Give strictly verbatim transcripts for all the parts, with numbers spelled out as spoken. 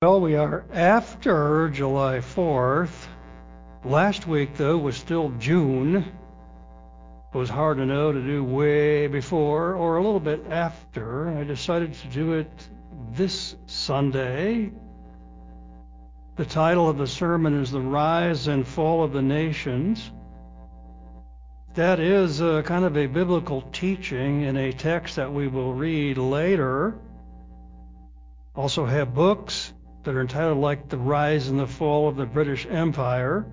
Well, we are after July fourth. Last week, though, was still June. It was hard to know to do way before or a little bit after. I decided to do it this Sunday. The title of the sermon is The Rise and Fall of the Nations. That is uh, kind of a biblical teaching in a text that we will read later. Also have books that are entitled like The Rise and the Fall of the British Empire.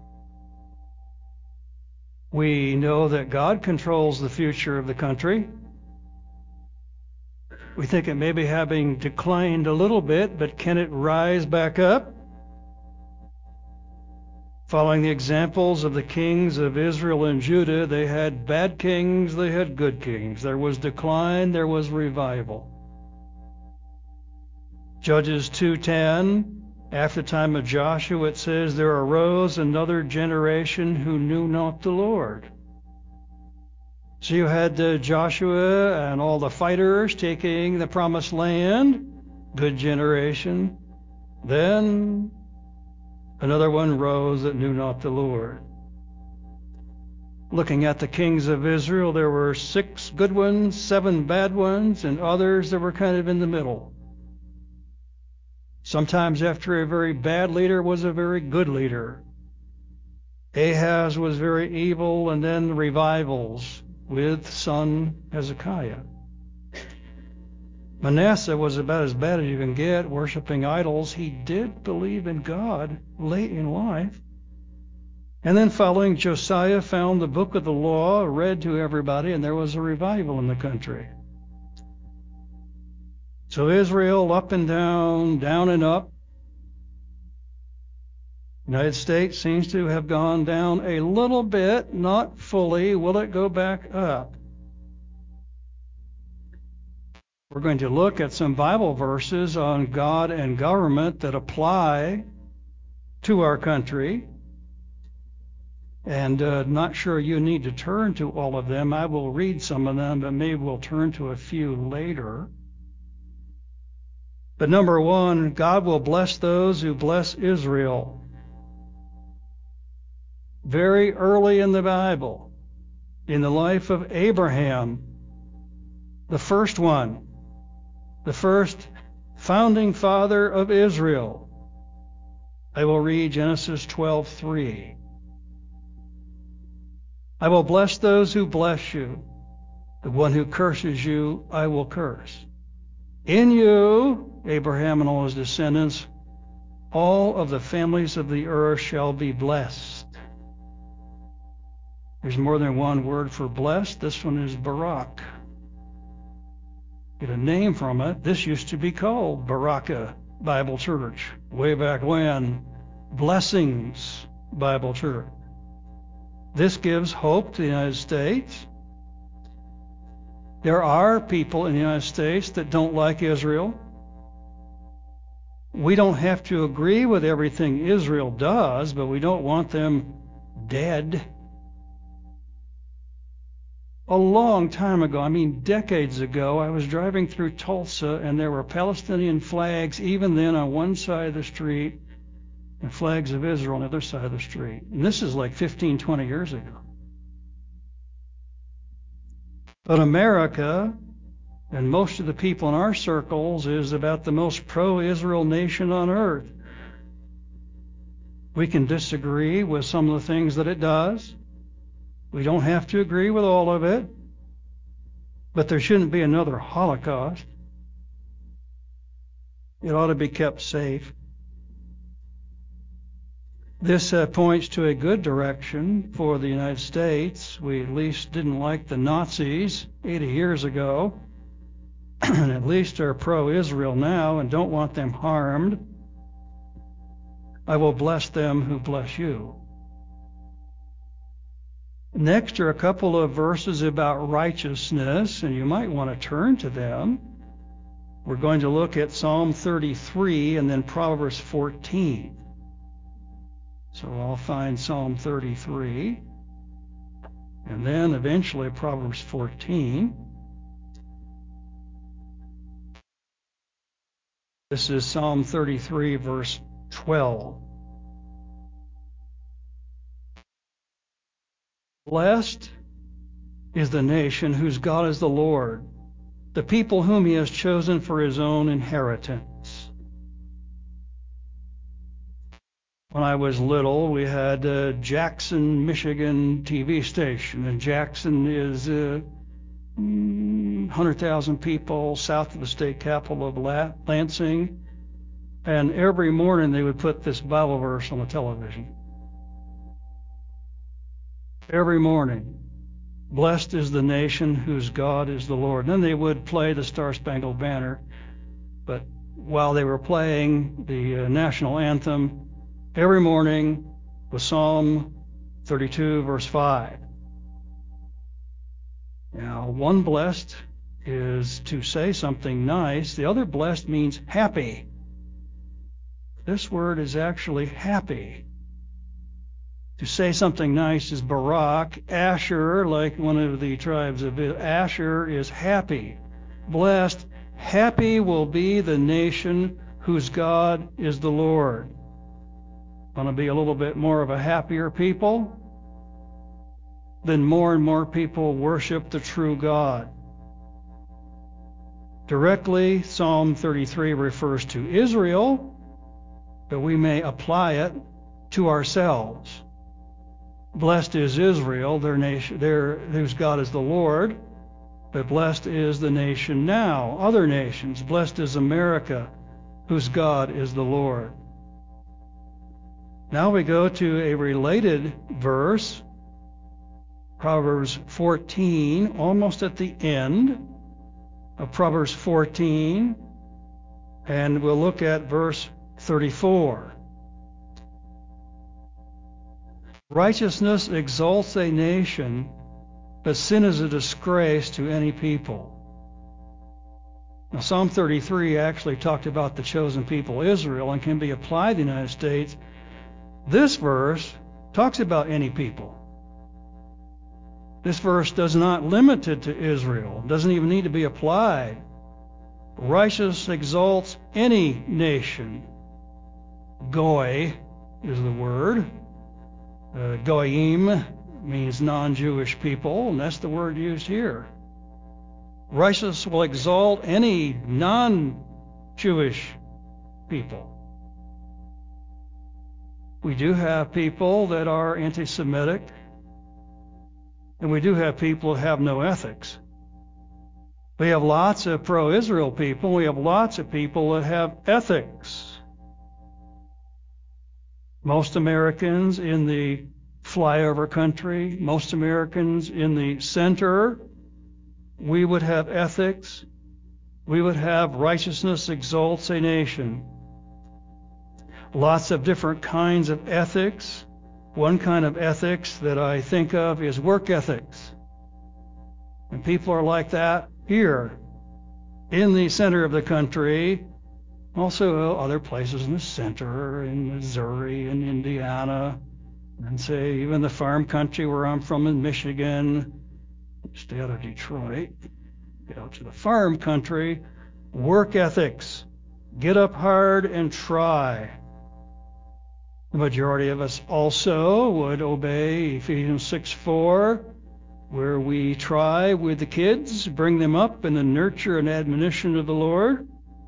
We know that God controls the future of the country. We think it may be having declined a little bit, but can it rise back up? Following the examples of the kings of Israel and Judah, they had bad kings, they had good kings. There was decline, there was revival. Judges two ten, after the time of Joshua, it says, there arose another generation who knew not the Lord. So you had uh, Joshua and all the fighters taking the promised land, good generation. Then another one rose that knew not the Lord. Looking at the kings of Israel, there were six good ones, seven bad ones, and others that were kind of in the middle. Sometimes after a very bad leader was a very good leader. Ahaz was very evil, and then revivals with son Hezekiah. Manasseh was about as bad as you can get, worshiping idols. He did believe in God late in life. And then following Josiah, found the book of the law, read to everybody, and there was a revival in the country. So Israel up and down, down and up. United States seems to have gone down a little bit, not fully. Will it go back up? We're going to look at some Bible verses on God and government that apply to our country. And uh, not sure you need to turn to all of them. I will read some of them, but maybe we'll turn to a few later. But number one, God will bless those who bless Israel. Very early in the Bible, in the life of Abraham, the first one, the first founding father of Israel. I will read Genesis twelve three. I will bless those who bless you. The one who curses you, I will curse. In you, Abraham and all his descendants, all of the families of the earth shall be blessed. There's more than one word for blessed. This one is Barak. Get a name from it. This used to be called Baraka Bible Church way back when. Blessings Bible Church. This gives hope to the United States. There are people in the United States that don't like Israel. We don't have to agree with everything Israel does, but we don't want them dead. A long time ago, I mean decades ago, I was driving through Tulsa and there were Palestinian flags even then on one side of the street and flags of Israel on the other side of the street. And this is like fifteen, twenty years ago. But America, and most of the people in our circles, is about the most pro-Israel nation on earth. We can disagree with some of the things that it does. We don't have to agree with all of it. But there shouldn't be another Holocaust. It ought to be kept safe. This uh, points to a good direction for the United States. We at least didn't like the Nazis eighty years ago, and at least are pro-Israel now and don't want them harmed. I will bless them who bless you. Next are a couple of verses about righteousness, and you might want to turn to them. We're going to look at Psalm thirty-three and then Proverbs fourteen. So I'll find Psalm thirty-three and then eventually Proverbs fourteen. This is Psalm thirty-three, verse twelve. Blessed is the nation whose God is the Lord, the people whom he has chosen for his own inheritance. When I was little, we had a Jackson, Michigan T V station, and Jackson is uh, one hundred thousand people south of the state capital of Lansing, and every morning they would put this Bible verse on the television. Every morning. Blessed is the nation whose God is the Lord. And then they would play the Star-Spangled Banner, but while they were playing the uh, national anthem, every morning was Psalm thirty-two, verse five. Now, one blessed is to say something nice. The other blessed means happy. This word is actually happy. To say something nice is Barak. Asher, like one of the tribes of Asher, is happy. Blessed, happy will be the nation whose God is the Lord. Want to be a little bit more of a happier people? Then more and more people worship the true God. Directly, Psalm thirty-three refers to Israel, but we may apply it to ourselves. Blessed is Israel, their nation, their, whose God is the Lord, but blessed is the nation now, other nations. Blessed is America, whose God is the Lord. Now we go to a related verse, Proverbs fourteen, almost at the end of Proverbs fourteen, and we'll look at verse thirty-four. Righteousness exalts a nation, but sin is a disgrace to any people. Now, Psalm thirty-three actually talked about the chosen people, Israel, and can be applied to the United States. This verse talks about any people. This verse does not limit it to Israel. It doesn't even need to be applied. Righteous exalts any nation. Goy is the word. Uh, Goyim means non-Jewish people, and that's the word used here. Righteous will exalt any non-Jewish people. We do have people that are anti-Semitic, and we do have people that have no ethics. We have lots of pro-Israel people. We have lots of people that have ethics. Most Americans in the flyover country, most Americans in the center, we would have ethics. We would have righteousness exalts a nation. Lots of different kinds of ethics. One kind of ethics that I think of is work ethics. And people are like that here in the center of the country. Also other places in the center, in Missouri and Indiana, and say even the farm country where I'm from in Michigan. Stay out of Detroit. Get out to the farm country. Work ethics. Get up hard and try. The majority of us also would obey Ephesians six four, where we try with the kids, bring them up in the nurture and admonition of the Lord.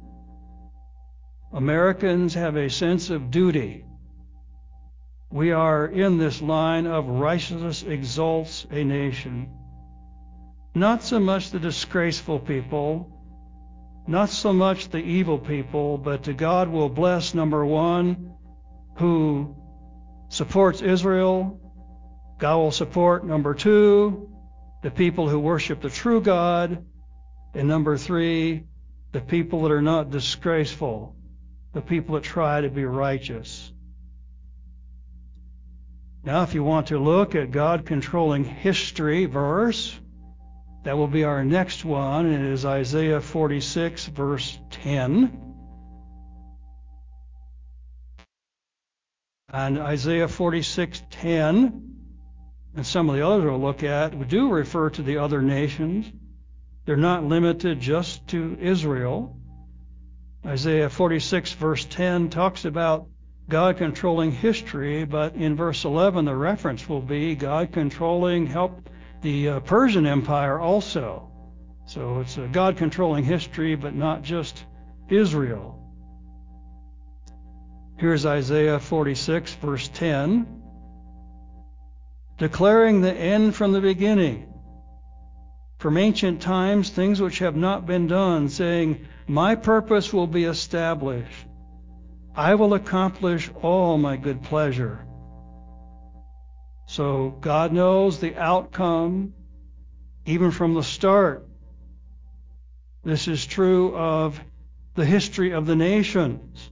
Americans have a sense of duty. We are in this line of righteousness exalts a nation. Not so much the disgraceful people, not so much the evil people, but to God will bless, number one, who supports Israel. God will support, number two, the people who worship the true God. And number three, the people that are not disgraceful, the people that try to be righteous. Now, if you want to look at God controlling history verse, that will be our next one. It is Isaiah forty-six, verse ten. And Isaiah forty-six ten, and some of the others we'll look at, we do refer to the other nations. They're not limited just to Israel. Isaiah forty-six verse ten talks about God controlling history, but in verse eleven the reference will be God controlling help the uh, Persian Empire also. So it's a God controlling history, but not just Israel. Here's Isaiah forty-six verse ten, declaring the end from the beginning, from ancient times things which have not been done, saying, my purpose will be established. I will accomplish all my good pleasure. So God knows the outcome even from the start. This is true of the history of the nations.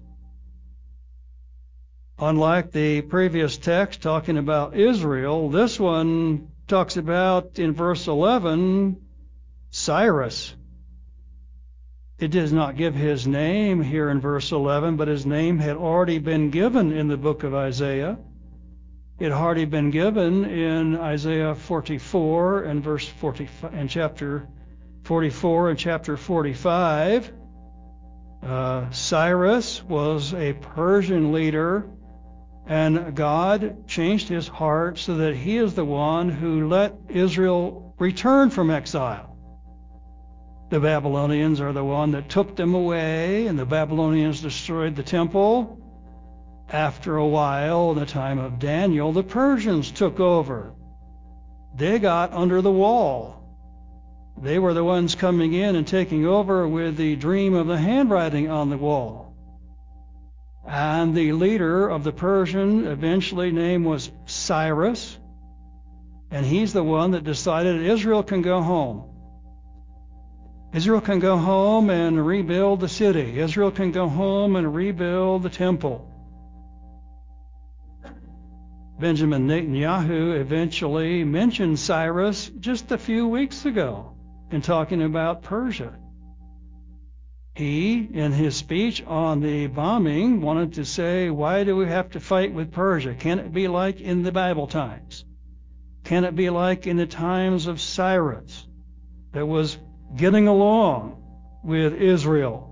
Unlike the previous text talking about Israel, this one talks about, in verse eleven, Cyrus. It does not give his name here in verse eleven, but his name had already been given in the book of Isaiah. It had already been given in Isaiah forty-four and verse forty-five, and chapter forty-four and chapter forty-five. Uh, Cyrus was a Persian leader, and God changed his heart so that he is the one who let Israel return from exile. The Babylonians are the one that took them away, and the Babylonians destroyed the temple. After a while, in the time of Daniel, the Persians took over. They got under the wall. They were the ones coming in and taking over with the dream of the handwriting on the wall. And the leader of the Persian, eventually name was Cyrus, and he's the one that decided Israel can go home. Israel can go home and rebuild the city. Israel can go home and rebuild the temple. Benjamin Netanyahu eventually mentioned Cyrus just a few weeks ago in talking about Persia. He, in his speech on the bombing, wanted to say, why do we have to fight with Persia? Can it be like in the Bible times? Can it be like in the times of Cyrus that was getting along with Israel?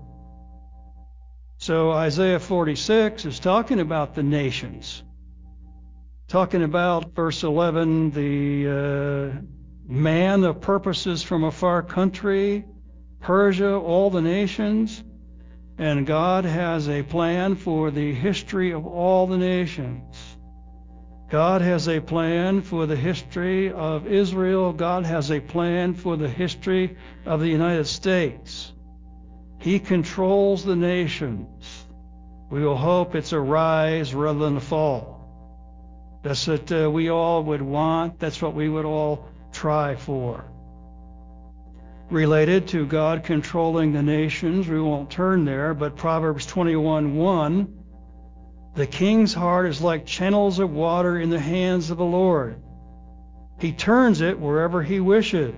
So Isaiah forty-six is talking about the nations. Talking about, verse eleven, the uh, man of purposes from a far country, Persia, all the nations. And God has a plan for the history of all the nations. God has a plan for the history of Israel. God has a plan for the history of the United States. He controls the nations. We will hope it's a rise rather than a fall. That's what uh, we all would want. That's what we would all try for. Related to God controlling the nations, we won't turn there, but Proverbs twenty-one one, the king's heart is like channels of water in the hands of the Lord. He turns it wherever he wishes.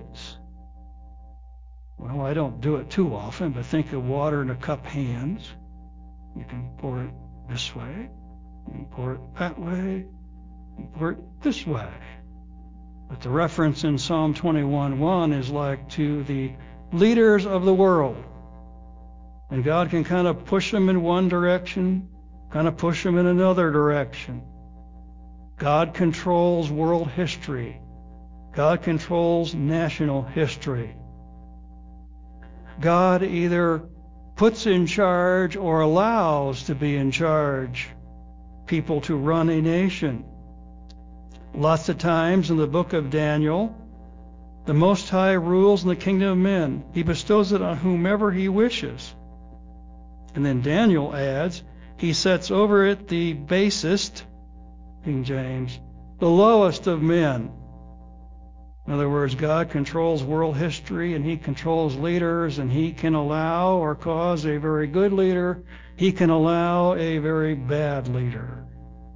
Well, I don't do it too often, but think of water in a cup hands. You can pour it this way, you can pour it that way, you can pour it this way. But the reference in Psalm twenty-one one is like to the leaders of the world. And God can kind of push them in one direction, kind of push them in another direction. God controls world history. God controls national history. God either puts in charge or allows to be in charge people to run a nation. Lots of times in the book of Daniel, the Most High rules in the kingdom of men. He bestows it on whomever he wishes. And then Daniel adds, he sets over it the basest, King James, the lowest of men. In other words, God controls world history, and he controls leaders, and he can allow or cause a very good leader. He can allow a very bad leader.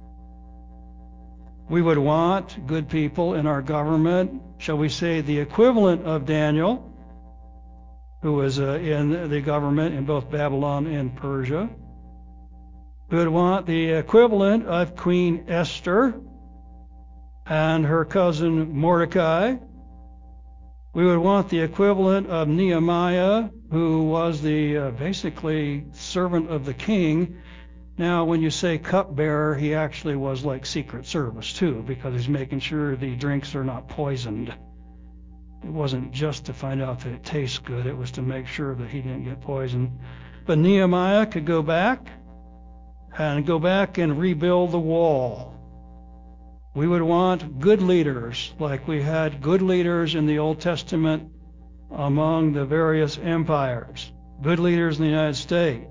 We would want good people in our government, shall we say the equivalent of Daniel, who was uh, in the government in both Babylon and Persia. We would want the equivalent of Queen Esther and her cousin Mordecai. We would want the equivalent of Nehemiah who was the uh, basically servant of the king. Now, when you say cupbearer, he actually was like Secret Service too, because he's making sure the drinks are not poisoned. It wasn't just to find out that it tastes good, it was to make sure that he didn't get poisoned. But Nehemiah could go back and go back and rebuild the wall. We would want good leaders, like we had good leaders in the Old Testament among the various empires, good leaders in the United States.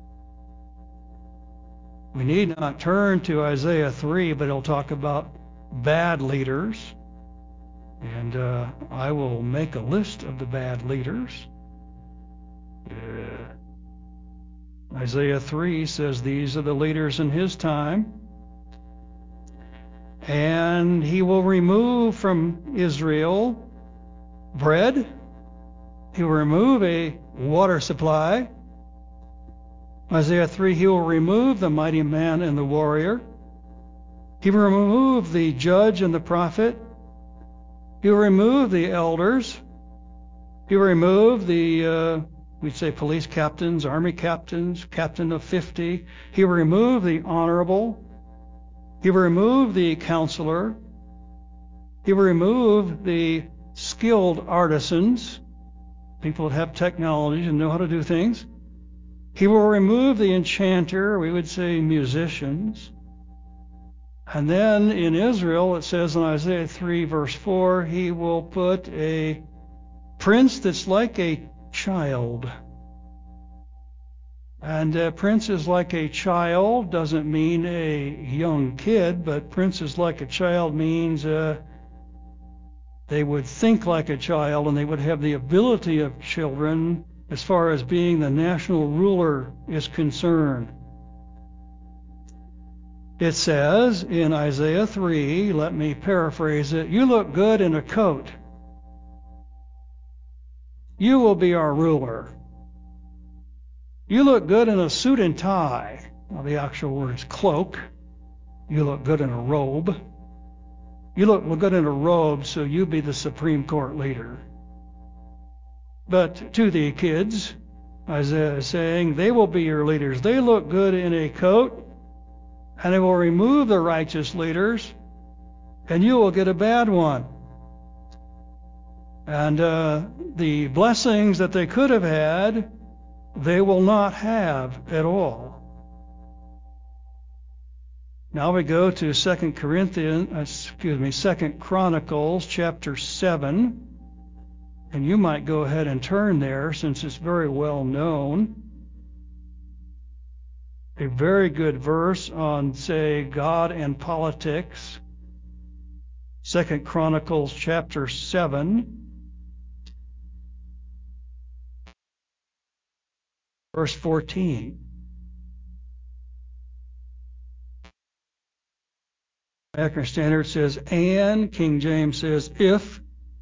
We need not turn to Isaiah three, but it'll talk about bad leaders. And uh, I will make a list of the bad leaders. Uh, Isaiah three says these are the leaders in his time. And he will remove from Israel bread. He will remove a water supply. Isaiah three, he will remove the mighty man and the warrior. He will remove the judge and the prophet. He will remove the elders. He will remove the, uh, we'd say police captains, army captains, captain of fifty. He will remove the honorable. He will remove the counselor. He will remove the skilled artisans, people that have technology and know how to do things. He will remove the enchanter, we would say musicians. And then in Israel, it says in Isaiah three, verse four, he will put a prince that's like a child. And a prince is like a child doesn't mean a young kid, but prince is like a child means uh, they would think like a child and they would have the ability of children as far as being the national ruler is concerned. It says in Isaiah three, let me paraphrase it, you look good in a coat. You will be our ruler. You look good in a suit and tie. Well, the actual word is cloak. You look good in a robe. You look good in a robe, so you be the Supreme Court leader. But to the kids, Isaiah is saying, they will be your leaders. They look good in a coat, and they will remove the righteous leaders, and you will get a bad one. And uh, the blessings that they could have had, they will not have at all. Now we go to Second Corinthians, excuse me, Second Chronicles chapter seven. And you might go ahead and turn there since it's very well known. A very good verse on, say, God and politics. Second Chronicles chapter seven, verse fourteen. American Standard says, and King James says, if.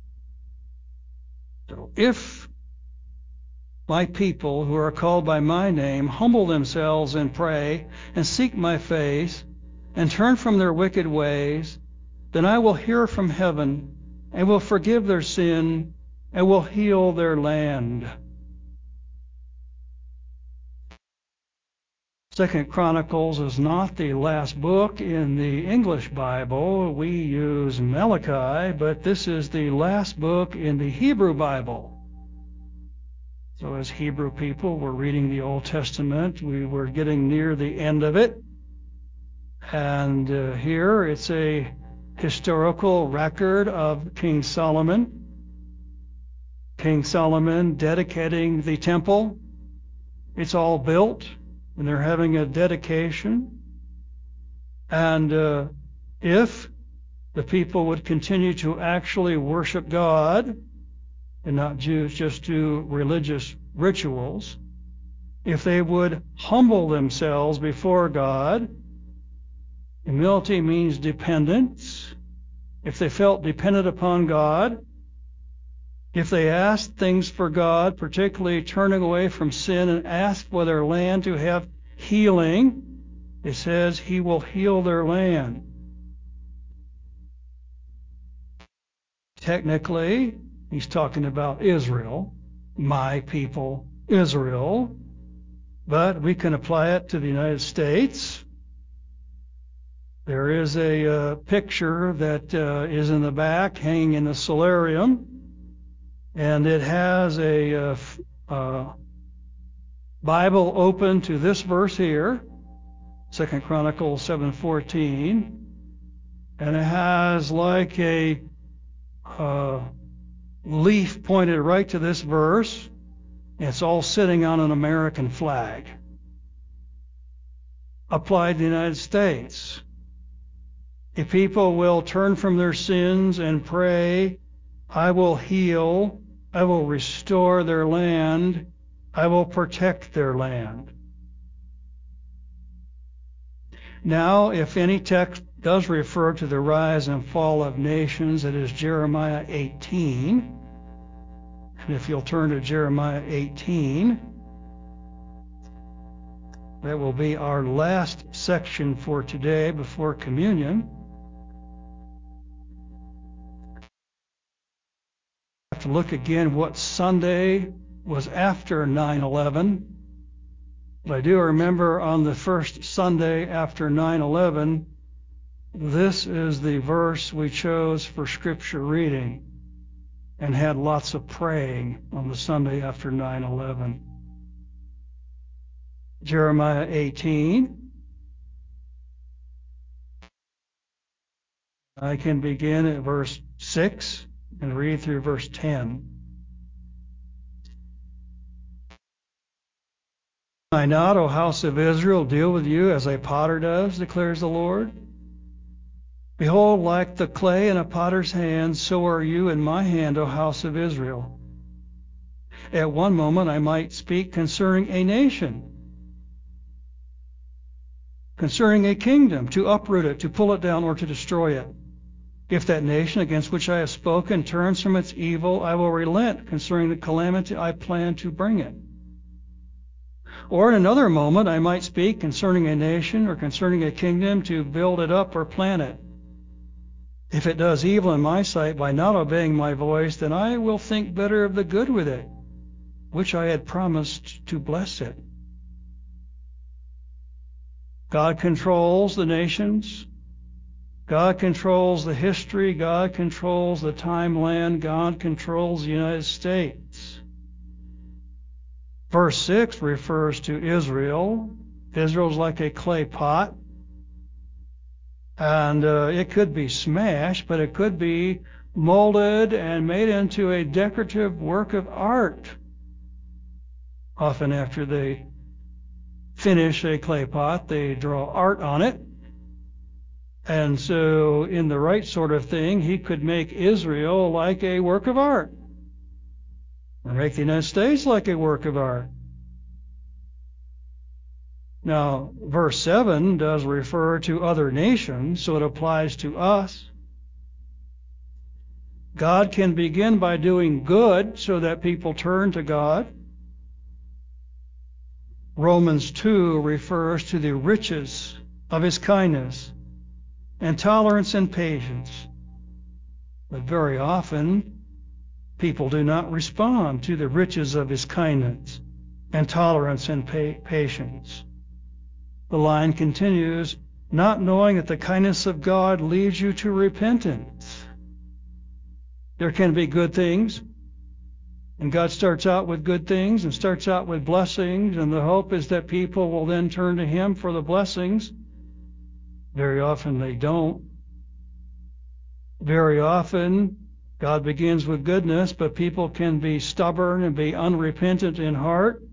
So if my people who are called by my name humble themselves and pray and seek my face and turn from their wicked ways, then I will hear from heaven and will forgive their sin and will heal their land. Second Chronicles is not the last book in the English Bible. We use Malachi, but this is the last book in the Hebrew Bible. So as Hebrew people were reading the Old Testament, we were getting near the end of it. And uh, here it's a historical record of King Solomon. King Solomon dedicating the temple. It's all built, and they're having a dedication. And uh, if the people would continue to actually worship God and not just do religious rituals, if they would humble themselves before God, humility means dependence. If they felt dependent upon God, if they asked things for God, particularly turning away from sin and asked for their land to have healing, it says he will heal their land. Technically, he's talking about Israel. my people Israel, but we can apply it to the United States. There is a uh, picture that uh, is in the back hanging in the solarium, and it has a uh, uh, Bible open to this verse here, Second Chronicles seven fourteen, and it has like a uh, leaf pointed right to this verse. It's all sitting on an American flag applied to the United States. If people will turn from their sins and pray, I will heal, I will restore their land, I will protect their land. Now, if any text does refer to the rise and fall of nations, it is Jeremiah eighteen. And if you'll turn to Jeremiah eighteen, that will be our last section for today before communion. I have to look again what Sunday was after nine eleven. But I do remember on the first Sunday after nine eleven, this is the verse we chose for scripture reading and had lots of praying on the Sunday after nine eleven. Jeremiah eighteen. I can begin at verse six and read through verse ten. I not, O house of Israel, deal with you as a potter does, declares the Lord? Behold, like the clay in a potter's hand, so are you in my hand, O house of Israel. At one moment I might speak concerning a nation, concerning a kingdom, to uproot it, to pull it down, or to destroy it. If that nation against which I have spoken turns from its evil, I will relent concerning the calamity I plan to bring it. Or in another moment I might speak concerning a nation or concerning a kingdom to build it up or plant it. If it does evil in my sight by not obeying my voice, then I will think better of the good with it, which I had promised to bless it. God controls the nations. God controls the history. God controls the timeline. God controls the United States. Verse six refers to Israel. Israel's like a clay pot. And uh, it could be smashed, but it could be molded and made into a decorative work of art. Often after they finish a clay pot, they draw art on it. And so in the right sort of thing, he could make Israel like a work of art, or make the United States like a work of art. Now, verse seven does refer to other nations, so it applies to us. God can begin by doing good so that people turn to God. Romans two refers to the riches of his kindness and tolerance and patience. But very often, people do not respond to the riches of his kindness and tolerance and pa- patience. The line continues, not knowing that the kindness of God leads you to repentance. There can be good things, and God starts out with good things and starts out with blessings, and the hope is that people will then turn to him for the blessings. Very often they don't. Very often God begins with goodness, but people can be stubborn and be unrepentant in heart.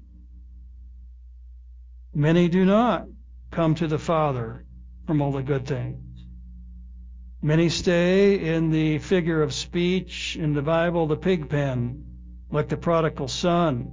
Many do not come to the Father from all the good things. Many stay in the figure of speech in the Bible, the pig pen, like the prodigal son.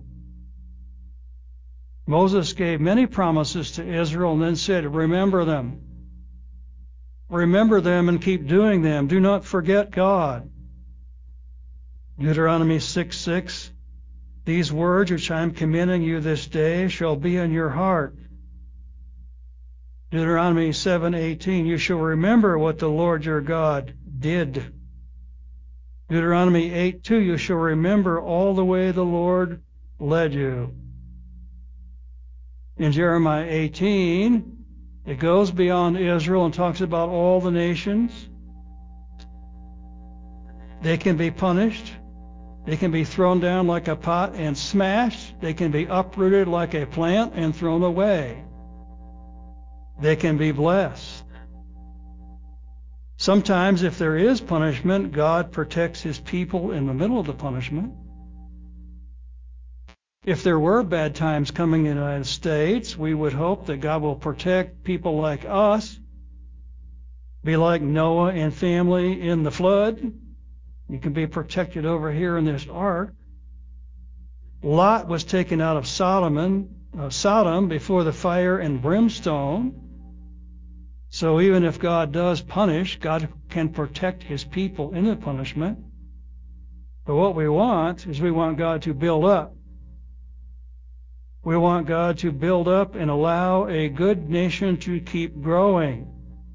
Moses gave many promises to Israel and then said, remember them. Remember them and keep doing them. Do not forget God. Deuteronomy six six, these words which I am commanding you this day shall be in your heart. Deuteronomy seven eighteen, you shall remember what the Lord your God did. Deuteronomy eight two, you shall remember all the way the Lord led you. In Jeremiah eighteen, it goes beyond Israel and talks about all the nations. They can be punished. They can be thrown down like a pot and smashed. They can be uprooted like a plant and thrown away. They can be blessed. Sometimes, if there is punishment, God protects his people in the middle of the punishment. If there were bad times coming in the United States, we would hope that God will protect people like us, be like Noah and family in the flood. You can be protected over here in this ark. Lot was taken out of Sodom, uh, Sodom before the fire and brimstone. So even if God does punish, God can protect his people in the punishment. But what we want is we want God to build up. We want God to build up and allow a good nation to keep growing.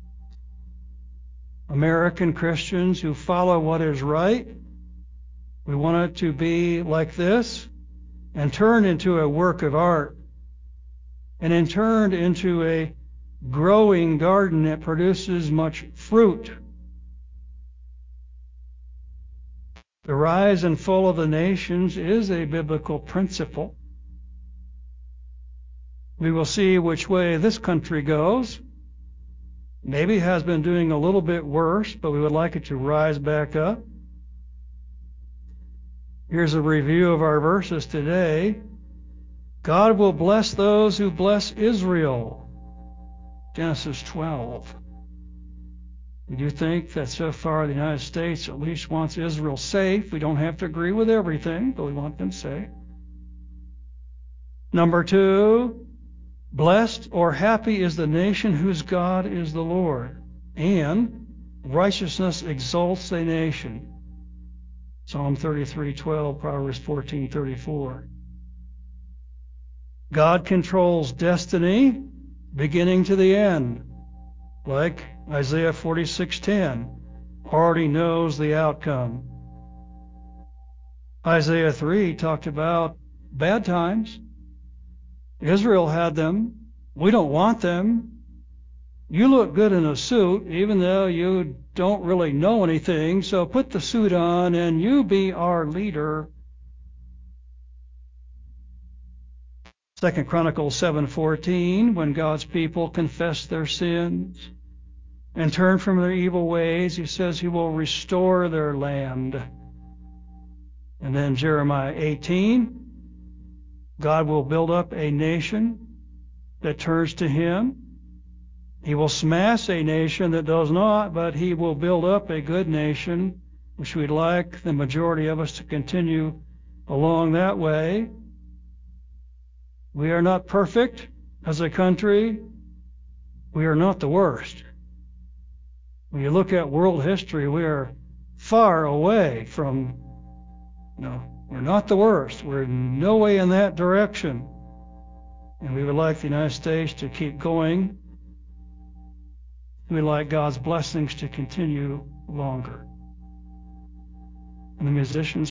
American Christians who follow what is right, we want it to be like this and turned into a work of art, and then turned into a growing garden that produces much fruit. The rise and fall of the nations is a biblical principle. We will see which way this country goes. Maybe it has been doing a little bit worse, but we would like it to rise back up. Here's a review of our verses today. God will bless those who bless Israel. Genesis twelve. We do think that so far the United States at least wants Israel safe. We don't have to agree with everything, but we want them safe. Number two, blessed or happy is the nation whose God is the Lord, and righteousness exalts a nation. Psalm thirty-three twelve, Proverbs fourteen thirty-four. God controls destiny, beginning to the end, like Isaiah forty-six ten, already knows the outcome. Isaiah three talked about bad times. Israel had them. We don't want them. You look good in a suit, even though you don't really know anything, so put the suit on and you be our leader. Second Chronicles seven fourteen, when God's people confess their sins and turn from their evil ways, he says he will restore their land. And then Jeremiah eighteen, God will build up a nation that turns to him. He will smash a nation that does not, but he will build up a good nation, which we'd like the majority of us to continue along that way. We are not perfect as a country. We are not the worst. When you look at world history, we are far away from, you know, we're not the worst. We're no way in that direction. And we would like the United States to keep going. We'd like God's blessings to continue longer. And the musicians